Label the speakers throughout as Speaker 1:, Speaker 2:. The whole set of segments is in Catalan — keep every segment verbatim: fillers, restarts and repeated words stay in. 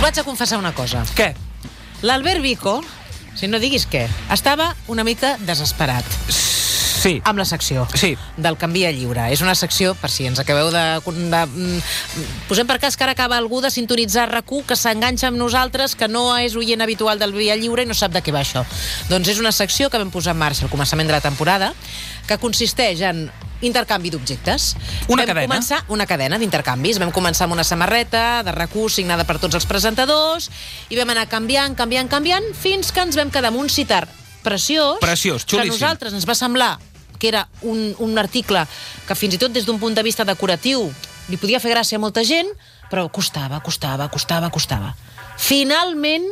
Speaker 1: vaig a confessar una cosa.
Speaker 2: Què?
Speaker 1: L'Albert Vico, si no diguis què, estava una mica desesperat.
Speaker 2: Sí.
Speaker 1: Amb la secció
Speaker 2: sí.
Speaker 1: del Canvia Lliure. És una secció, per si ens acabeu de... de posem per cas que ara acaba algú de sintonitzar R A Q que s'enganxa amb nosaltres, que no és oient habitual del Via Lliure i no sap de què va això. Doncs és una secció que vam posar en marxa al començament de la temporada, que consisteix en intercanvi d'objectes.
Speaker 2: Una
Speaker 1: vam
Speaker 2: cadena.
Speaker 1: Començar una cadena d'intercanvis. Vam començar amb una samarreta de R A Q signada per tots els presentadors i vam anar canviant, canviant, canviant, fins que ens vam quedar amb un citar preciós,
Speaker 2: Preciós,
Speaker 1: que a
Speaker 2: xulíssim.
Speaker 1: nosaltres ens va semblar que era un, un article que fins i tot des d'un punt de vista decoratiu li podia fer gràcia a molta gent, però costava, costava, costava, costava. Finalment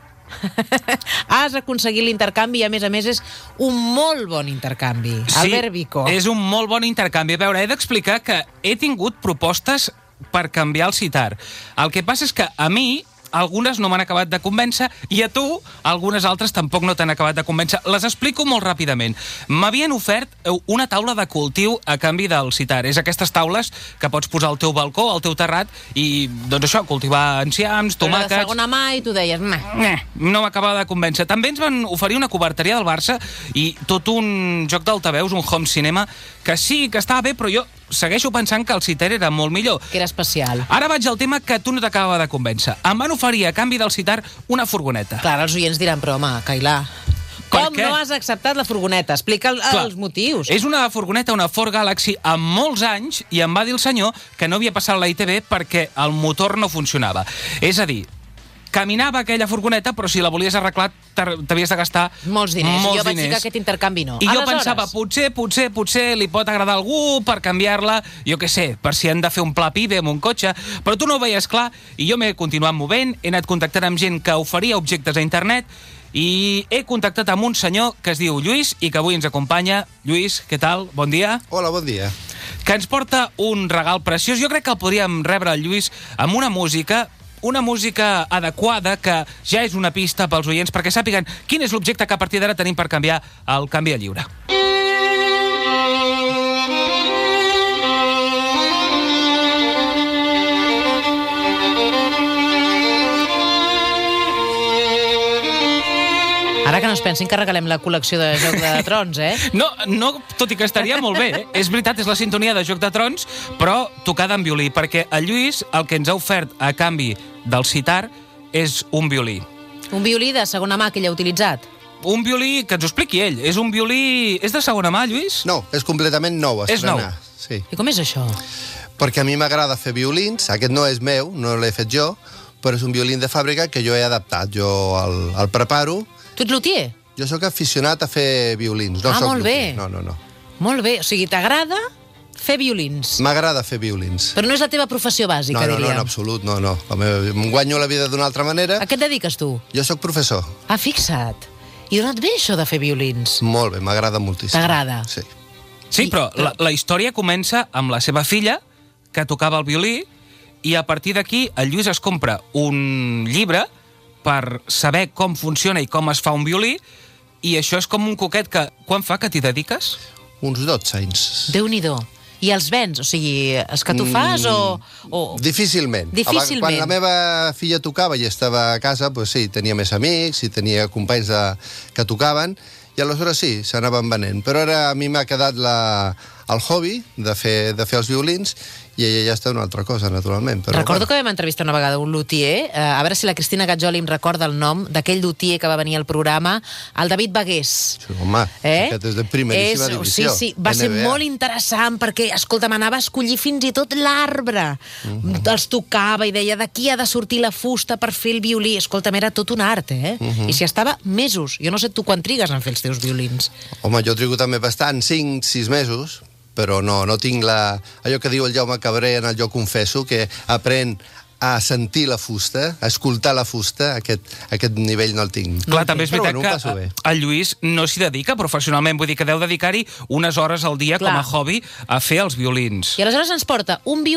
Speaker 1: has aconseguit l'intercanvi i a més a més és un molt bon intercanvi.
Speaker 2: Sí,
Speaker 1: Albert Vico.
Speaker 2: És un molt bon intercanvi. A veure, he d'explicar que he tingut propostes per canviar el citar. El que passa és que a mi algunes no m'han acabat de convèncer i a tu algunes altres tampoc no t'han acabat de convèncer. Les explico molt ràpidament. M'havien ofert una taula de cultiu a canvi del citar. És aquestes taules que pots posar al teu balcó, al teu terrat i, doncs això, cultivar enciams, tomàquets...
Speaker 1: Però de segona mà i tu deies...
Speaker 2: Eh, no m'acabava de convèncer. També ens van oferir una coberteria del Barça i tot un joc d'altaveus, un home cinema, que sí, que estava bé, però jo segueixo pensant que el citar era molt millor.
Speaker 1: Que era especial.
Speaker 2: Ara vaig al tema que tu no t'acabava de convèncer. Em van oferir a canvi del citar una furgoneta.
Speaker 1: Clar, els oients diran, però home, Cailà, com
Speaker 2: què?
Speaker 1: no has acceptat la furgoneta? Explica el,
Speaker 2: Clar,
Speaker 1: els motius.
Speaker 2: És una furgoneta, una Ford Galaxy, amb molts anys, i em va dir el senyor que no havia passat la I T B perquè el motor no funcionava. És a dir, caminava aquella furgoneta, però si la volies arreglar t'havies de gastar
Speaker 1: molts diners.
Speaker 2: Molts
Speaker 1: jo vaig dir
Speaker 2: diners.
Speaker 1: que aquest intercanvi no.
Speaker 2: I jo
Speaker 1: Aleshores...
Speaker 2: pensava, potser, potser, potser li pot agradar a algú per canviar-la, jo què sé, per si han de fer un pla pibe amb un cotxe, però tu no ho veies clar i jo m'he continuat movent, he anat contactant amb gent que oferia objectes a internet i he contactat amb un senyor que es diu Lluís i que avui ens acompanya. Lluís, què tal? Bon dia.
Speaker 3: Hola, bon dia.
Speaker 2: Que ens porta un regal preciós. Jo crec que el podríem rebre el Lluís amb una música una música adequada que ja és una pista pels oients perquè sàpiguen quin és l'objecte que a partir d'ara tenim per canviar el Canvia Lliure.
Speaker 1: Ara que no es pensin que regalem la col·lecció de Joc de Trons, eh?
Speaker 2: No, no, tot i que estaria molt bé, eh? És veritat, és la sintonia de Joc de Trons, però tocada en violí, perquè el Lluís el que ens ha ofert a canvi del citar és un violí.
Speaker 1: Un violí de segona mà que ell ha utilitzat?
Speaker 2: Un violí, que ens ho expliqui ell. És un violí... És de segona mà, Lluís?
Speaker 3: No, és completament nou.
Speaker 2: És nou.
Speaker 3: Sí.
Speaker 1: I com és això?
Speaker 3: Perquè a mi m'agrada fer violins. Aquest no és meu, no l'he fet jo, però és un violí de fàbrica que jo he adaptat. Jo el, el preparo.
Speaker 1: Tu ets luthier?
Speaker 3: Jo sóc aficionat a fer violins. No
Speaker 1: ah,
Speaker 3: soc
Speaker 1: molt
Speaker 3: luthier.
Speaker 1: bé.
Speaker 3: No, no, no.
Speaker 1: Molt bé. O sigui, t'agrada fer violins?
Speaker 3: M'agrada fer violins.
Speaker 1: Però no és la teva professió bàsica,
Speaker 3: no, no,
Speaker 1: diríem.
Speaker 3: No, no, en absolut, no, no. Em guanyo la vida d'una altra manera.
Speaker 1: A què et dediques, tu?
Speaker 3: Jo sóc professor.
Speaker 1: Ah, fixa't. I d'on et ve això de fer violins?
Speaker 3: Molt bé, m'agrada moltíssim.
Speaker 1: T'agrada?
Speaker 3: Sí.
Speaker 2: Sí, però la, la història comença amb la seva filla, que tocava el violí, i a partir d'aquí el Lluís es compra un llibre per saber com funciona i com es fa un violí, i això és com un coquet que... Quan fa que t'hi dediques?
Speaker 3: Uns dotze anys.
Speaker 1: Déu-n'hi-do. I els vens? O sigui, és que tu fas o... o...
Speaker 3: Difícilment.
Speaker 1: Difícilment.
Speaker 3: Quan la meva filla tocava i estava a casa, pues sí, tenia més amics i tenia companys de... que tocaven, i aleshores sí, s'anaven venent. Però ara a mi m'ha quedat la... el hobby de fer, de fer els violins i ella ja està una altra cosa, naturalment. Però,
Speaker 1: Recordo
Speaker 3: bueno.
Speaker 1: que vam entrevistar una vegada un luthier, eh, a veure si la Cristina Gatjoli em recorda el nom d'aquell luthier que va venir al programa, el David Bagués.
Speaker 3: Sí, home,
Speaker 1: eh?
Speaker 3: aquest és de primeríssima
Speaker 1: és,
Speaker 3: divisió.
Speaker 1: Sí, sí, va
Speaker 3: N B A.
Speaker 1: ser molt interessant perquè, escolta, m'anava a escollir fins i tot l'arbre. Uh-huh. Els tocava i deia d'aquí ha de sortir la fusta per fer el violí. Escolta'm, era tot un art, eh? Uh-huh. I s'hi estava mesos. Jo no sé tu quan trigues en fer els teus violins.
Speaker 3: Home, jo trigo també bastant, cinc, sis mesos, però no, no tinc la... allò que diu el Jaume Cabré en el Jo confesso, que aprèn a sentir la fusta, a escoltar la fusta, aquest, aquest nivell no el tinc.
Speaker 2: Clar, també és
Speaker 3: Però
Speaker 2: veritat
Speaker 3: bueno,
Speaker 2: que el Lluís no s'hi dedica professionalment, vull dir que deu dedicar-hi unes hores al dia
Speaker 1: Clar.
Speaker 2: com a hobby a fer els violins.
Speaker 1: I aleshores ens porta un violí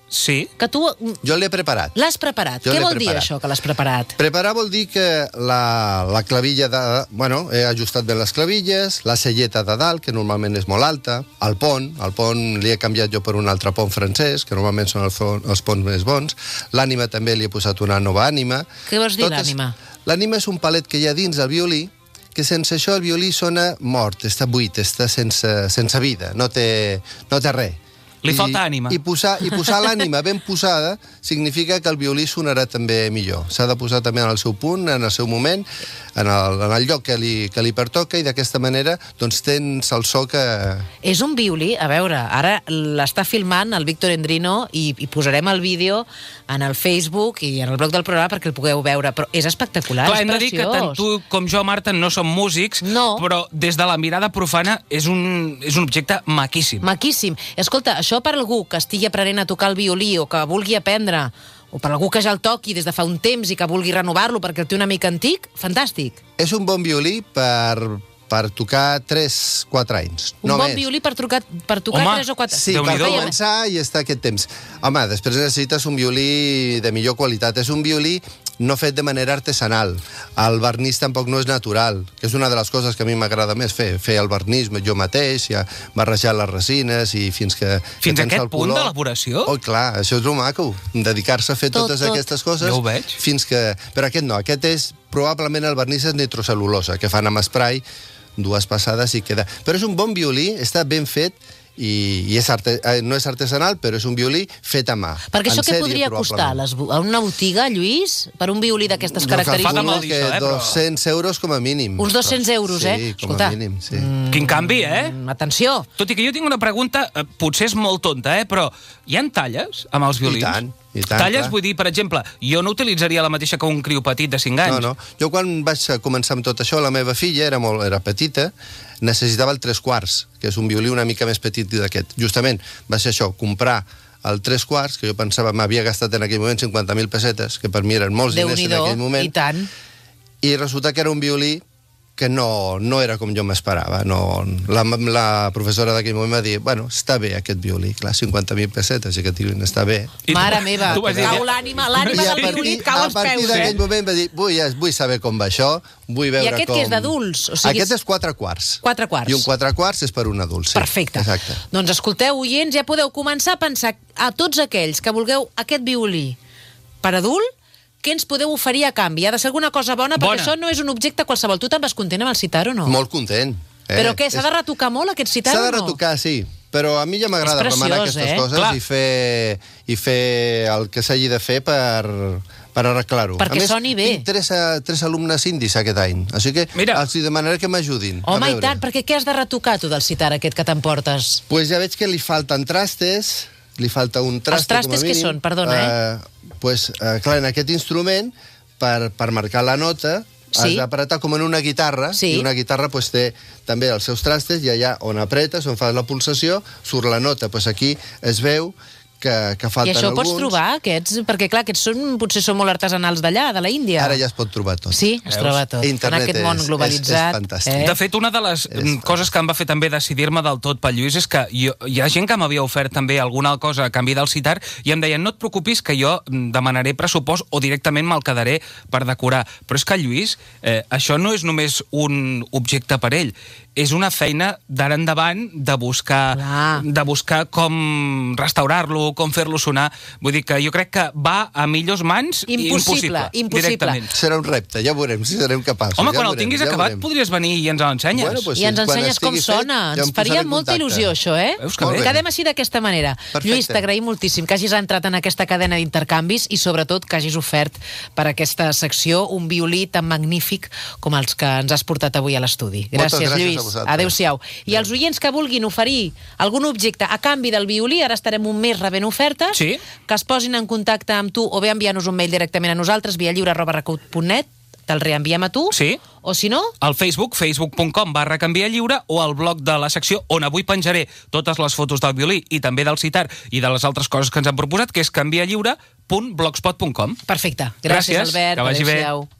Speaker 2: Sí.
Speaker 1: Que tu
Speaker 3: Jo l'he preparat.
Speaker 1: l'has preparat.
Speaker 3: Jo
Speaker 1: Què
Speaker 3: l'he
Speaker 1: vol dir
Speaker 3: preparat.
Speaker 1: això, que l'has preparat?
Speaker 3: Preparar vol dir que la, la clavilla de... Bueno, he ajustat bé les clavilles, la selleta de dalt, que normalment és molt alta, el pont, el pont li he canviat jo per un altre pont francès, que normalment són els, els ponts més bons, l'ànima també li he posat una nova ànima.
Speaker 1: Què vols dir,
Speaker 3: Totes-
Speaker 1: l'ànima?
Speaker 3: L'ànima és un palet que hi ha dins del violí, que sense això el violí sona mort, està buit, està sense, sense vida, no té, no té res.
Speaker 2: Li
Speaker 3: I-
Speaker 2: falta ànima.
Speaker 3: I posar, i posar l'ànima ben posada significa que el violí sonarà també millor. S'ha de posar també en el seu punt, en el seu moment, en el, en el lloc que li, que li pertoca, i d'aquesta manera doncs, tens el so que...
Speaker 1: És un violí, a veure, ara l'està filmant el Víctor Endrino i, i posarem el vídeo en el Facebook i en el blog del programa perquè el pugueu veure, però és espectacular,
Speaker 2: Clar,
Speaker 1: és
Speaker 2: hem de dir que
Speaker 1: preciós.
Speaker 2: tant tu com jo, Marta, no som músics,
Speaker 1: No.
Speaker 2: però des de la mirada profana és un, és un objecte maquíssim.
Speaker 1: Maquíssim. Escolta, això per algú que estigui aprenent a tocar el violí o que vulgui aprendre, o per algú que ja el toqui des de fa un temps i que vulgui renovar-lo perquè el té una mica antic, fantàstic.
Speaker 3: És un bon violí per, per tocar tres quatre anys.
Speaker 1: Un
Speaker 3: no
Speaker 1: bon
Speaker 3: més.
Speaker 1: violí per, trucar, per tocar
Speaker 2: Home,
Speaker 1: tres o quatre...
Speaker 3: Sí, per
Speaker 2: Déu-n'hi-do.
Speaker 3: començar i estar aquest temps. Home, després necessites un violí de millor qualitat. És un violí no fet de manera artesanal. El vernís tampoc no és natural, que és una de les coses que a mi m'agrada més fer, fer el vernís jo mateix, ja barrejar les resines i fins que...
Speaker 2: Fins
Speaker 3: que
Speaker 2: a
Speaker 3: tens
Speaker 2: aquest
Speaker 3: el
Speaker 2: punt
Speaker 3: color.
Speaker 2: d'elaboració?
Speaker 3: Oh, clar, això és el maco, dedicar-se a fer
Speaker 1: Tot,
Speaker 3: totes
Speaker 1: tot.
Speaker 3: aquestes coses.
Speaker 2: Ja ho veig.
Speaker 3: Fins que... Però aquest no, aquest és... Probablement el vernís és nitrocel·lulosa, que fan amb spray, dues passades i queda... Però és un bon violí, està ben fet, i, i és arte, eh, no és artesanal, però és un violí fet a mà.
Speaker 1: Perquè això
Speaker 3: En
Speaker 1: què
Speaker 3: sèrie,
Speaker 1: podria costar?
Speaker 3: probablement.
Speaker 1: Les, bo- a una botiga, Lluís, per un violí d'aquestes
Speaker 3: Jo calculo
Speaker 2: Fa de mal
Speaker 1: característiques?
Speaker 2: dir això,
Speaker 3: que
Speaker 2: eh, però-
Speaker 3: dos-cents euros com a mínim.
Speaker 1: Uns dos-cents euros,
Speaker 3: sí,
Speaker 1: eh?
Speaker 3: Sí, com
Speaker 1: Escolta.
Speaker 3: a mínim, sí.
Speaker 2: Quin canvi, eh?
Speaker 1: Mm, atenció.
Speaker 2: Tot i que jo tinc una pregunta, eh, potser és molt tonta, eh? Però hi han talles amb els violins?
Speaker 3: I tant, i tant,
Speaker 2: Talles,
Speaker 3: clar.
Speaker 2: vull dir, per exemple, jo no utilitzaria la mateixa que un criu petit de cinc anys.
Speaker 3: No, no. Jo quan vaig començar amb tot això, la meva filla era molt era petita, necessitava el tres quarts, que és un violí una mica més petit d'aquest. Justament va ser això, comprar el tres quarts, que jo pensava, m'havia gastat en aquell moment cinquanta mil pessetes, que per mi eren molts diners en
Speaker 1: Déu-n'hi-do,
Speaker 3: aquell moment.
Speaker 1: i tant.
Speaker 3: I resulta que era un violí que no, no era com jo m'esperava. No, la, la professora d'aquell moment va dir, bueno, està bé aquest violí, clar, cinquanta mil pessetes, i que diuen, està bé.
Speaker 2: I tu-
Speaker 1: Mare meva,
Speaker 2: tu vas dir-
Speaker 1: cau l'ànima, l'ànima
Speaker 3: I a
Speaker 1: del
Speaker 3: partir,
Speaker 1: violí et cau
Speaker 3: a
Speaker 1: als
Speaker 3: partir
Speaker 1: peus,
Speaker 3: d'aquell
Speaker 1: eh?
Speaker 3: moment va dir, vull, vull saber com va això, vull veure
Speaker 1: aquest
Speaker 3: com...
Speaker 1: que és d'adults? O sigui,
Speaker 3: Aquest és quatre quarts.
Speaker 1: Quatre quarts.
Speaker 3: I un quatre quarts és per un adult, sí.
Speaker 1: Perfecte.
Speaker 3: Exacte.
Speaker 1: Doncs escolteu, oients, ja podeu començar a pensar a tots aquells que vulgueu aquest violí per adult, què ens podeu oferir a canvi? Ha de ser alguna cosa bona, perquè
Speaker 2: Bona.
Speaker 1: això no és un objecte qualsevol. Tu te'n vas content amb el sitar o no?
Speaker 3: Molt content. Eh?
Speaker 1: Però què, s'ha
Speaker 3: És-
Speaker 1: de retocar molt aquest sitar
Speaker 3: S'ha
Speaker 1: o
Speaker 3: de
Speaker 1: no?
Speaker 3: retocar, sí. Però a mi ja m'agrada
Speaker 1: És preciós,
Speaker 3: remenar aquestes
Speaker 1: eh?
Speaker 3: coses
Speaker 2: Clar.
Speaker 3: i fer, i fer el que s'hagi de fer per, per arreglar-ho.
Speaker 1: Perquè
Speaker 3: a més,
Speaker 1: soni bé.
Speaker 3: tinc tres, eh, tres alumnes indis aquest any, així que
Speaker 2: Mira.
Speaker 3: els hi demanaré que m'ajudin. a
Speaker 1: Home, i
Speaker 3: veure.
Speaker 1: tant, perquè què has de retocar tu del sitar aquest que t'emportes?
Speaker 3: Pues ja veig que li falten trastes, li falta un traste
Speaker 1: trastes
Speaker 3: com a
Speaker 1: què
Speaker 3: mínim.
Speaker 1: són? Perdona,
Speaker 3: eh? Pues, eh, clar, en aquest instrument, per, per marcar la nota, has
Speaker 1: Sí.
Speaker 3: d'apretar com en una guitarra,
Speaker 1: Sí.
Speaker 3: i una guitarra pues, té també els seus trastes, i allà on apretes, on fas la pulsació, surt la nota. Pues aquí es veu que, que
Speaker 1: I
Speaker 3: falten
Speaker 1: això ho
Speaker 3: alguns.
Speaker 1: pots trobar, aquests? Perquè, clar, aquests són, potser són molt artesanals d'allà, de la Índia.
Speaker 3: Ara ja es pot trobar tot.
Speaker 1: Sí, es
Speaker 2: Veus?
Speaker 1: troba tot.
Speaker 3: Internet
Speaker 1: en aquest món
Speaker 3: és- és-
Speaker 1: globalitzat.
Speaker 3: és fantàstic.
Speaker 1: Eh?
Speaker 2: De fet, una de les
Speaker 3: És
Speaker 2: mm, coses que em va fer també decidir-me del tot pel Lluís és que jo, hi ha gent que m'havia ofert també alguna cosa a canvi del sitar i em deien, no et preocupis que jo mm, demanaré pressupost o directament me'l quedaré per decorar. Però és que, Lluís, eh, això no és només un objecte per ell, és una feina d'ara endavant de buscar,
Speaker 1: Clar.
Speaker 2: de buscar com restaurar-lo, com fer-lo sonar. Vull dir que jo crec que va a millors mans i
Speaker 1: Impossible,
Speaker 2: impossible,
Speaker 1: impossible.
Speaker 2: directament.
Speaker 3: Serà un repte, ja veurem si serem capaços.
Speaker 2: Home,
Speaker 3: ja
Speaker 2: quan el
Speaker 3: veurem,
Speaker 2: tinguis
Speaker 3: ja
Speaker 2: acabat
Speaker 3: veurem.
Speaker 2: podries venir i ens l'ensenyes.
Speaker 3: Bueno, pues
Speaker 1: I ens
Speaker 3: quan
Speaker 1: ensenyes com
Speaker 3: estigui fet,
Speaker 1: sona.
Speaker 3: ja em
Speaker 1: Ens faria
Speaker 3: posaré en
Speaker 1: molta
Speaker 3: contacte.
Speaker 1: il·lusió, això, eh?
Speaker 2: Veus que
Speaker 3: Molt
Speaker 2: bé?
Speaker 3: bé.
Speaker 1: Quedem així d'aquesta manera.
Speaker 3: Perfecte.
Speaker 1: Lluís, t'agraïm moltíssim que hagis entrat en aquesta cadena d'intercanvis i, sobretot, que hagis ofert per aquesta secció un violí tan magnífic com els que ens has portat avui a l'estudi.
Speaker 3: Moltes
Speaker 1: Gràcies,
Speaker 3: gràcies a
Speaker 1: Lluís.
Speaker 3: vosaltres.
Speaker 1: Adéu-siau. I els oients que vulguin oferir algun objecte a canvi del violí, ara estarem un mes rebent ofertes,
Speaker 2: Sí.
Speaker 1: que es posin en contacte amb tu o bé enviar-nos un mail directament a nosaltres, via lliure arroba recut punt net, te'l reenviem a tu,
Speaker 2: Sí.
Speaker 1: o si no,
Speaker 2: Al Facebook, facebook punt com barra canvia lliure, o al blog de la secció on avui penjaré totes les fotos del violí i també del sitar i de les altres coses que ens han proposat, que és canvialliure punt blogspot punt com.
Speaker 1: perfecte. Gràcies,
Speaker 2: Gràcies,
Speaker 1: Albert.
Speaker 2: que vagi bé.
Speaker 1: Adéu-siau.